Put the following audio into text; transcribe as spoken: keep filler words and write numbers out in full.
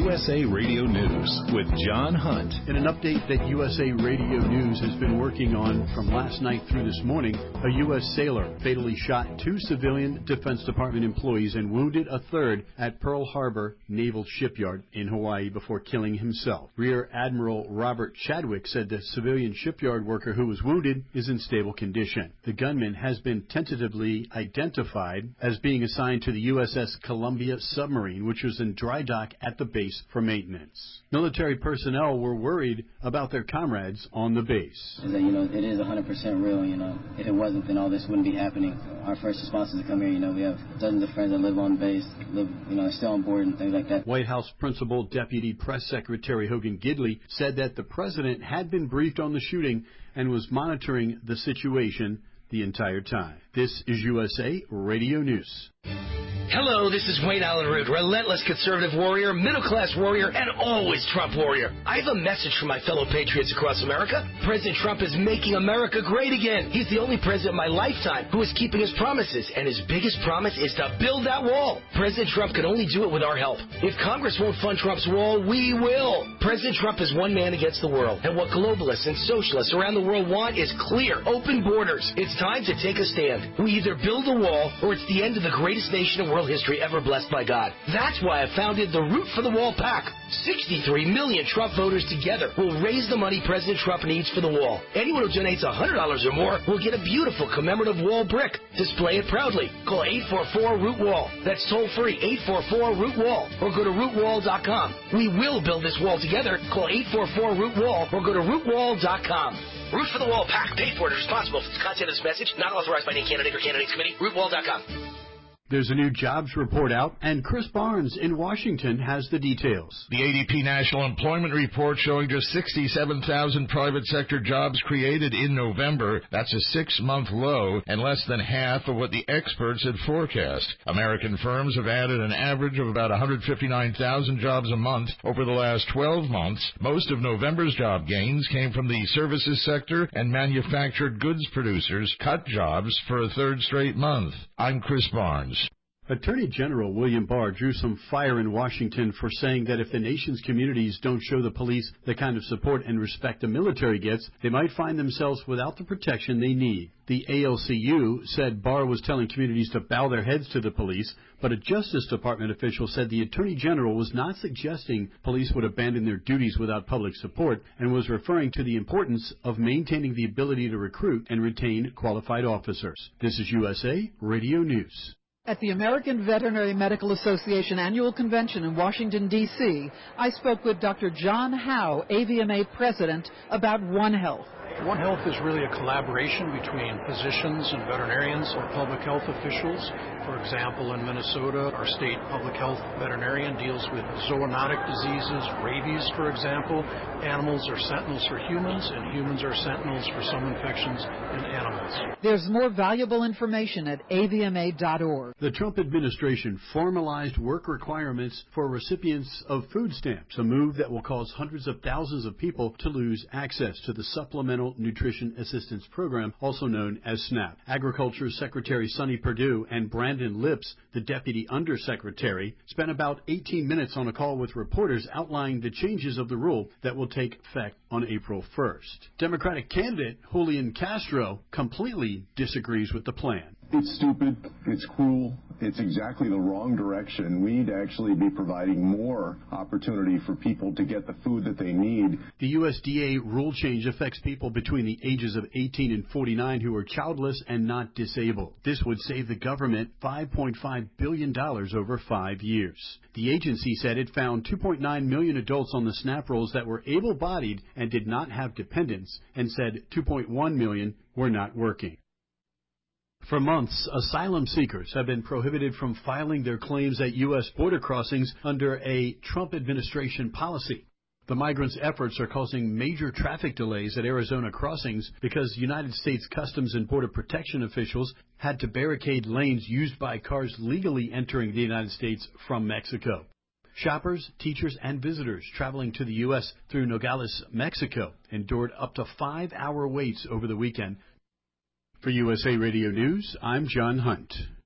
U S A Radio News with John Hunt. In an update that U S A Radio News has been working on from last night through this morning, a U S sailor fatally shot two civilian Defense Department employees and wounded a third at Pearl Harbor Naval Shipyard in Hawaii before killing himself. Rear Admiral Robert Chadwick said the civilian shipyard worker who was wounded is in stable condition. The gunman has been tentatively identified as being assigned to the U S S Columbia submarine, which was in dry dock at the base for maintenance. Military personnel were worried about their comrades on the base. Is that, you know, it is one hundred percent real, you know. If it wasn't, then all this wouldn't be happening. Our first response is to come here, you know. We have dozens of friends that live on base, live, you know, still on board and things like that. White House Principal Deputy Press Secretary Hogan Gidley said that the president had been briefed on the shooting and was monitoring the situation the entire time. This is U S A Radio News. Hello, this is Wayne Allen Root, relentless conservative warrior, middle-class warrior, and always Trump warrior. I have a message for my fellow patriots across America. President Trump is making America great again. He's the only president in my lifetime who is keeping his promises, and his biggest promise is to build that wall. President Trump can only do it with our help. If Congress won't fund Trump's wall, we will. President Trump is one man against the world, and what globalists and socialists around the world want is clear, open borders. It's time to take a stand. We either build a wall, or it's the end of the greatest nation in world history ever blessed by God. That's why I founded the Root for the Wall PAC. sixty-three million Trump voters together will raise the money President Trump needs for the wall. Anyone who donates one hundred dollars or more will get a beautiful commemorative wall brick. Display it proudly. Call eight four four root wall. That's toll free, eight four four root wall, or go to root wall dot com. We will build this wall together. Call eight four four root wall or go to root wall dot com. Root for the Wall PAC, paid for and responsible for the content of this message, not authorized by any candidate or candidates committee. root wall dot com. There's a new jobs report out, and Chris Barnes in Washington has the details. The A D P National Employment Report showing just sixty-seven thousand private sector jobs created in November. That's a six-month low and less than half of what the experts had forecast. American firms have added an average of about one hundred fifty-nine thousand jobs a month over the last twelve months. Most of November's job gains came from the services sector, and manufactured goods producers cut jobs for a third straight month. I'm Chris Barnes. Attorney General William Barr drew some fire in Washington for saying that if the nation's communities don't show the police the kind of support and respect the military gets, they might find themselves without the protection they need. The A L C U said Barr was telling communities to bow their heads to the police, but a Justice Department official said the Attorney General was not suggesting police would abandon their duties without public support and was referring to the importance of maintaining the ability to recruit and retain qualified officers. This is U S A Radio News. At the American Veterinary Medical Association Annual Convention in Washington, D C, I spoke with Doctor John Howe, A V M A President, about One Health. One Health is really a collaboration between physicians and veterinarians or public health officials. For example, in Minnesota, our state public health veterinarian deals with zoonotic diseases, rabies, for example. Animals are sentinels for humans, and humans are sentinels for some infections in animals. There's more valuable information at A V M A dot org. The Trump administration formalized work requirements for recipients of food stamps, a move that will cause hundreds of thousands of people to lose access to the Supplemental Nutrition Assistance Program, also known as SNAP. Agriculture Secretary Sonny Perdue and Brandon Lips, the Deputy Undersecretary, spent about eighteen minutes on a call with reporters outlining the changes of the rule that will take effect on April first. Democratic candidate Julian Castro completely disagrees with the plan. It's stupid. It's cruel. It's exactly the wrong direction. We need to actually be providing more opportunity for people to get the food that they need. The U S D A rule change affects people between the ages of eighteen and forty-nine who are childless and not disabled. This would save the government five point five billion dollars over five years. The agency said it found two point nine million adults on the SNAP rolls that were able-bodied and did not have dependents, and said two point one million were not working. For months, asylum seekers have been prohibited from filing their claims at U S border crossings under a Trump administration policy. The migrants' efforts are causing major traffic delays at Arizona crossings because United States Customs and Border Protection officials had to barricade lanes used by cars legally entering the United States from Mexico. Shoppers, teachers, and visitors traveling to the U S through Nogales, Mexico, endured up to five-hour waits over the weekend. For U S A Radio News, I'm John Hunt.